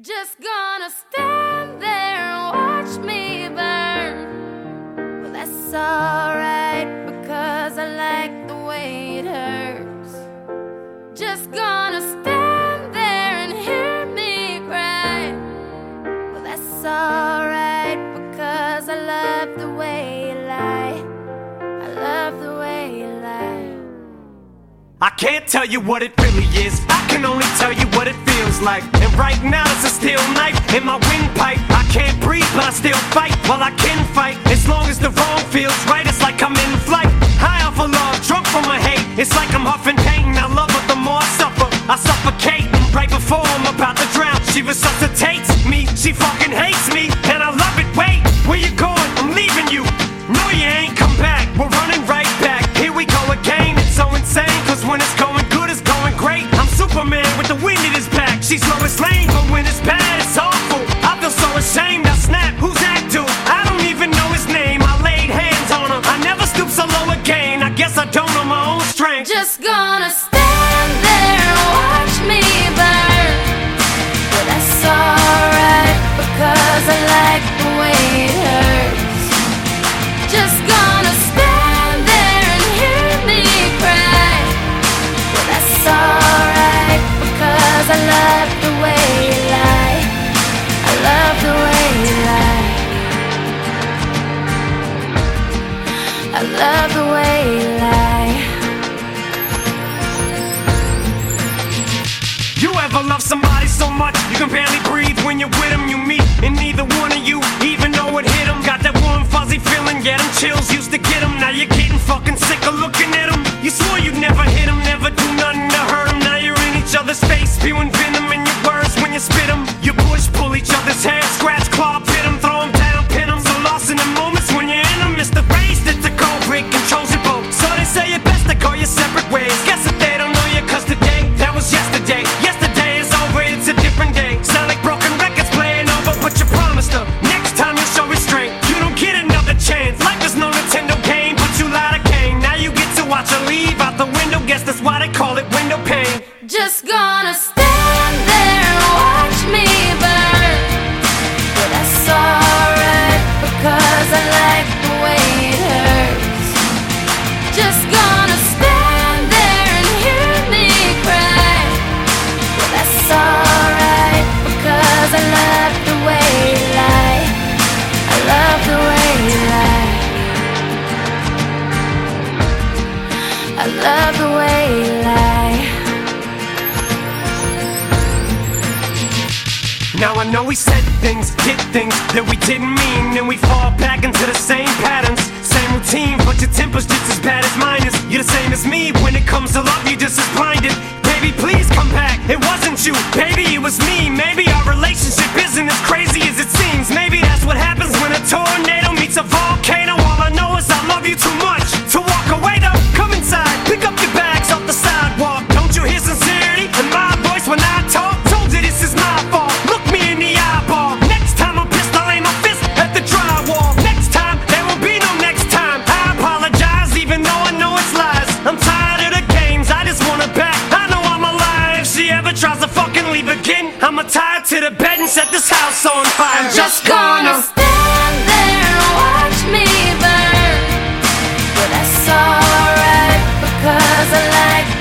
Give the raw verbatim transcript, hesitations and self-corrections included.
Just gonna stand there and watch me burn. Well, that's alright, because I like the way it hurts. Just gonna stand there and hear me cry. Well, that's alright, because I love the way you lie. I love the way you lie. I can't tell you what it really is, I can only tell you what it feels like. And right now it's a steel knife in my windpipe. I can't breathe but I still fight, while I can fight. As long as the wrong feels right, it's like I'm in flight. High off of love, drunk from my hate, it's like I'm huffing pain. I love her the more I suffer, I suffocate. Right before I'm about to drown, she resuscitates me. She fucking hates me, and I love it. Wait, where you going? I'm leaving you. No, you ain't come back, we're running right back. Here we go again, it's so insane, cause when it's going good, it's going great. I'm Superman with the wind in his back. She's Lois Lane, but when it's bad, it's awful. I feel so ashamed, I snap, who's that dude? I don't even know his name, I laid hands on him. I never stoop so low again, I guess I don't know my own strength. Just gonna stand there and watch me burn. But that's alright, because I like the way it hurts. Just gonna stand there and hear me cry. But that's alright, because I love the way you lie. I love the way you lie. I love the way you lie. You ever love somebody so much you can barely breathe when you're with them? You meet and neither one of you even know it hit them. Got that warm fuzzy feeling, get them chills, used to get them. Now you're getting fucking sick of looking at them. You swore you'd never hit them, never do nothing to hurt them. Now you're in each other's face, spewing venom in your words when you spit them. You push, pull each other's hair, scratch, claw, pit them, throw them down, pin them. So lost in the moments when you're in them, it's the race that's the cold break controls your boat. So they say it best to go your separate ways. Guess that they don't know you, cause today, that was yesterday. Yesterday is over, it's a different day. Sound like broken records playing over, but you promised her next time you'll show restraint. You don't get another chance, life is no Nintendo game, but you lied again. Now you get to watch her leave out the window, guess that's why they call it window pane. Just gonna stand there and watch me burn. But that's alright, because I like the way it hurts. Just gonna stand there and hear me cry. But that's alright, because I love the way you lie. I love the way you lie. I love the way you lie. Now I know we said things, did things that we didn't mean, and we fall back into the same patterns, same routine, but your temper's just as bad as mine is. You're the same as me, when it comes to love you're just as blinded. Baby, please come back, it wasn't you, baby, it was me. Maybe our relationship isn't as crazy as it seems. Maybe that's what happens when a tornado meets a volcano. All I know is I love you too much to walk away though. Come inside, pick up your bags off the sidewalk. Don't you hear sincerity in my voice when I talk? Told you this is my fault, look me in the eyeball. Next time I'm pissed, I'll aim my fist at the drywall. Next time, there will be no next time. I apologize even though I know it's lies. I'm tired of the games, I just want her back. I know I'm alive, if she ever tries to fucking leave again, I'ma tie her to the bed and set this house on fire. I'm Just gonna stand there and watch me burn. But that's alright, because I like